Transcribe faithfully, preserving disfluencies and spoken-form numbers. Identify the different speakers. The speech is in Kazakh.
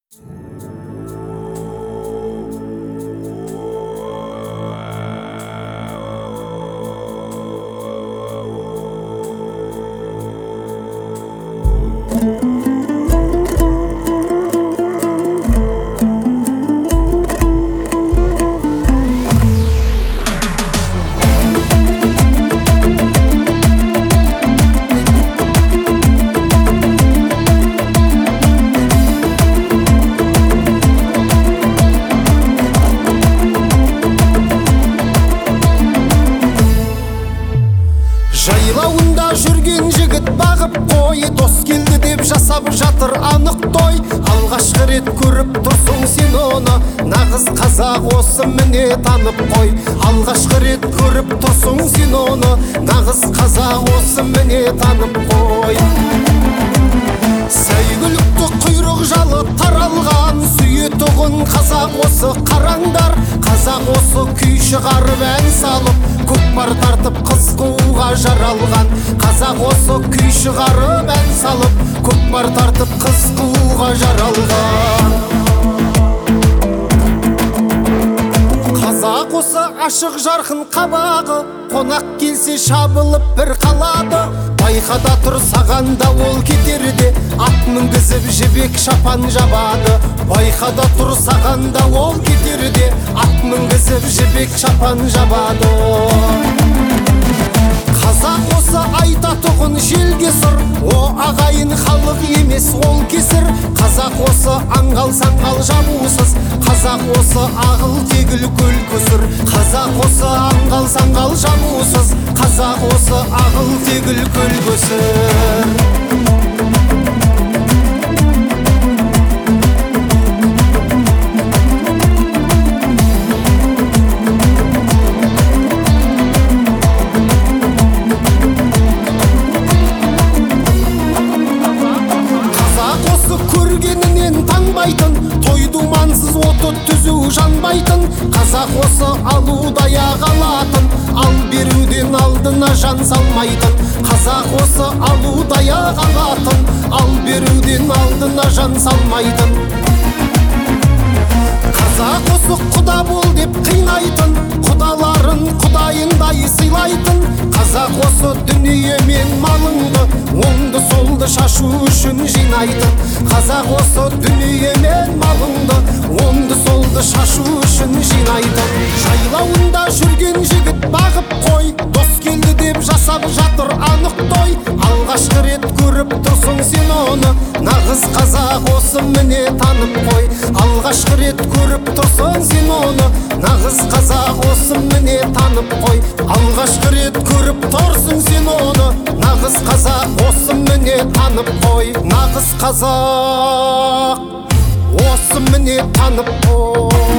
Speaker 1: Жайлауында жүрген жігіт бағып қой, дос келді деп жасап жатыр анық той. Алғашқы рет көріп тұрсың сен оны, нағыз қазақ осы міне танып қой. Алғашқы рет көріп тұрсың сен оны, нағыз қазақ осы міне танып қой. Сәйгүлікті құйрық жалы таралған, сүйетұғын қазақ осы қараңдар. Қазақ осы күй шығарып ән салып, көкпар тартып қыз қууға жаралған. Қазақ осы күй шығарып ән салып, көкпар тартып қыз қууға жаралған. Қазақ осы ашық жарқын қабағы, қонақ келсе шабылып бір қалады. Байқада тұр саған да ол кетерде, ат мінгізіп жібек шапан жабады. Байқада тұр саған да ол кетерде, ат мінгізіп жібек шапан жабады. Қазақ осы айтатұғын желге сұр, о ағайын халық емес ол кесір. Қазақ осы аңғал саңғал жабусыз, қазақ осы ағыл тегіл көл көсір. Қазақ осы аңғал саңғал жабусыз, қазақ осы ағыл тегіл көл көсір. Көргенінен танбайтын, тойду мансыз оты түзу жанбайтын. Қазақ осы алудай ағалатын, ал беруден алдына жан салмайтын. Қазақ осы алудай ағалатын, ал беруден алдына жан салмайтын. Қазақ осы құда бол деп қинайтын, құдаларын құдайындай сыйлайтын. Қазақ осы дүние мен малыңды, оңды солды шашу үшін жинайтын. Қазақ осы дүние мен малыңды, оңды солды шашу үшін жинайтын. Жайлауында жүрген жігіт бағып қой, дос келді деп жасап жатыр анық той. Алғашқы рет көріп тұрсың сен оны, нағыз қазақ осы міне танып қой. Алғашқы рет көріп тұрсың сен оны, нағыз қазақ осы міне танып қой. Алғашқы рет көріп тұрсың сен оны, нағыз қазақ осы міне танып қой. Нағыз қазақ осы міне танып қой.